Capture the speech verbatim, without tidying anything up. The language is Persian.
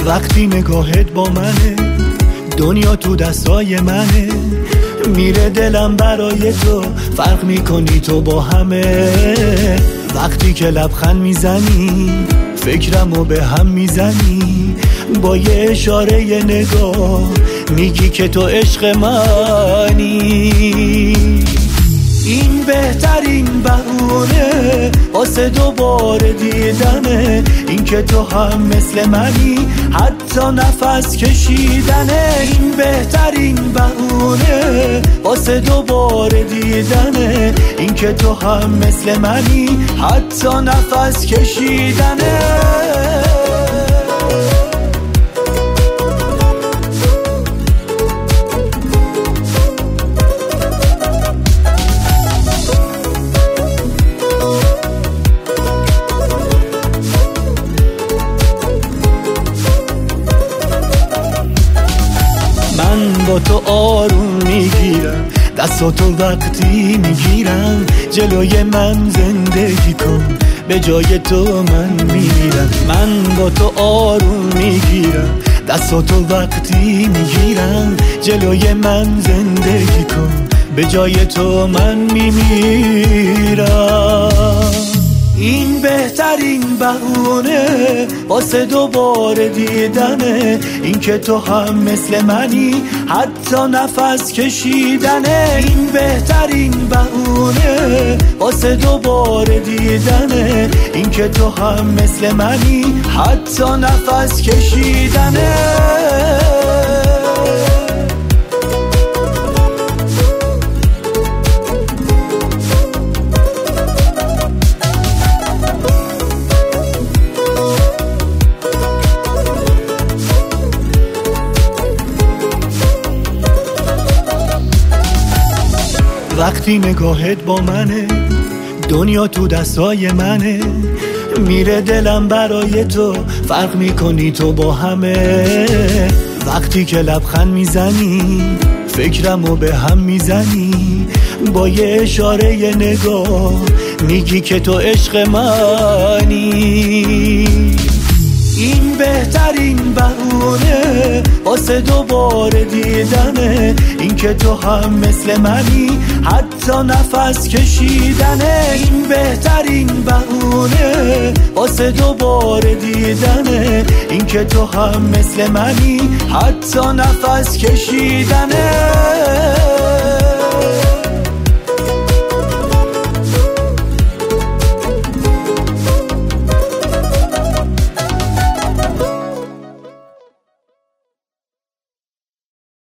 وقتی نگاهت با منه، دنیا تو دستای منه، میره دلم برای تو، فرق میکنی تو با همه. وقتی که لبخند میزنی فکرمو به هم میزنی، با یه اشاره یه نگاه میگی که تو عشق منی. این بهترین بهونه واسه دوباره دیدنه، این که تو هم مثل منی حتی نفس کشیدنه. این بهترین بهونه واسه دوباره دیدنه، این که تو هم مثل منی حتی نفس کشیدنه. من با تو آروم میگیرم، دستاتو وقتی میگیرم، جلوی من زندگی کن، به جای تو من میمیرم. من با تو آروم میگیرم، دستاتو وقتی میگیرم، جلوی من زندگی کن، به جای تو من میمیرم. این بهترین بهونه واسه دوباره دیدنه، این که تو هم مثل منی حتی نفس کشیدنه. این بهترین بهونه واسه دوباره دیدنه، این که تو هم مثل منی حتی نفس کشیدنه. وقتی نگاهت با منه، دنیا تو دستای منه، میره دلم برای تو، فرق میکنی تو با همه. وقتی که لبخند میزنی فکرمو به هم میزنی، با یه اشاره یه نگاه میگی که تو عشق منی. این بهترین بهونه واسه دوباره دیدنه، این که تو هم مثل منی حتی نفس کشیدنه. این بهترین بهونه واسه دوباره دیدنه، این که تو هم مثل منی حتی نفس کشیدنه.